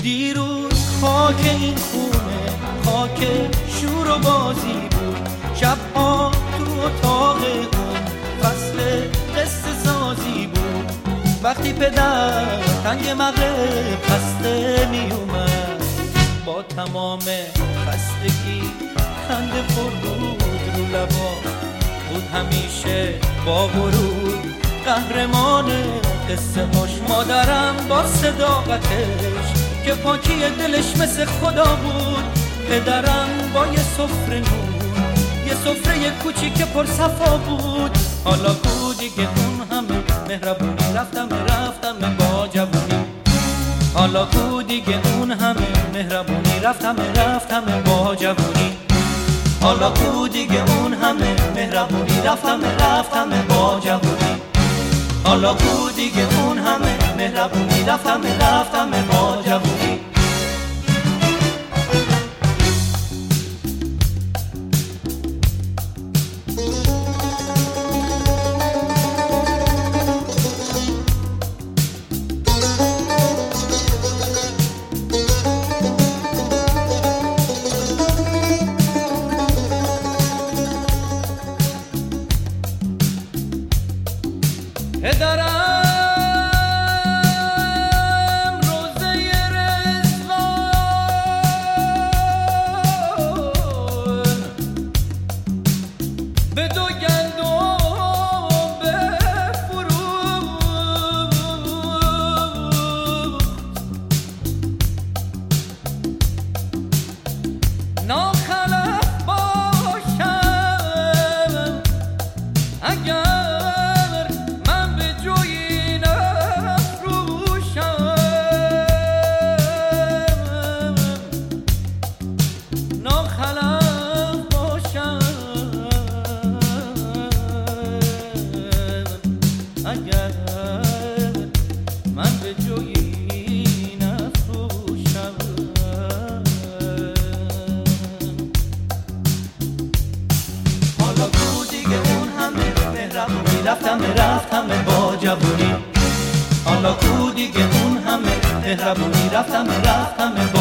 دیروز خاک این خونه خاک شور و بازی بود، شبها تو اتاق اون فصل قصه سازی بود. وقتی پدر تنگ مغرب خسته می اومد، با تمام خستگی خنده پر بود رو لبا بود، همیشه با غرور قهرمان قصه هاش. مادرم با صداقتش که پاکی دلش مثل خدا بود، پدرم با یه سفره نور، یه سفره کوچیک پر صفا بود. حالا کو دیگه اون همه مهربونی، رفتم با جوونی. حالا کو دیگه اون همه مهربونی، رفتم با جوونی. حالا کو دیگه اون همه مهربونی، رفتم با جوونی. حالا کو دیگه اون همه مهربونی، رفتم با جوونی. پدرم روزه رضوان به دو گندم بفروخت. ناخلف باشم اگر من به جویی نفروشم. حالا کو دیگه اون همه مهربونی، رفتم با جوونی. حالا کو دیگه اون همه مهربونی، رفتم